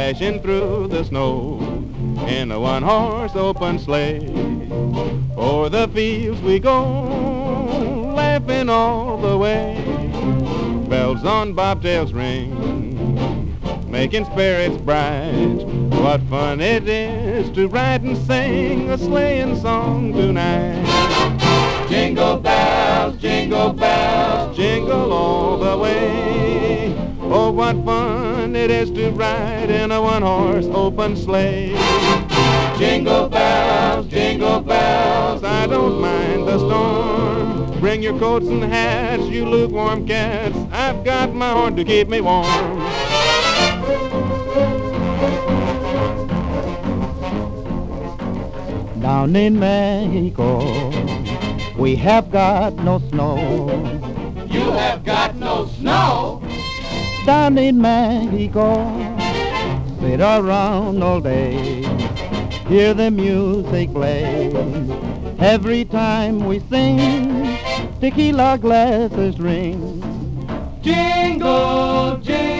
dashing through the snow in a one-horse open sleigh. O'er the fields we go, laughing all the way. Bells on bobtails ring, making spirits bright. What fun it is to ride and sing a sleighing song tonight. Jingle bells, jingle all the way. Oh, what fun it is to ride in a one-horse open sleigh. Jingle bells, I don't mind the storm. Bring your coats and hats, you lukewarm cats. I've got my horn to keep me warm. Down in Mexico, we have got no snow. You have got no snow? Down in Mexico, sit around all day, hear the music play. Every time we sing, tequila glasses ring. Jingle, jingle.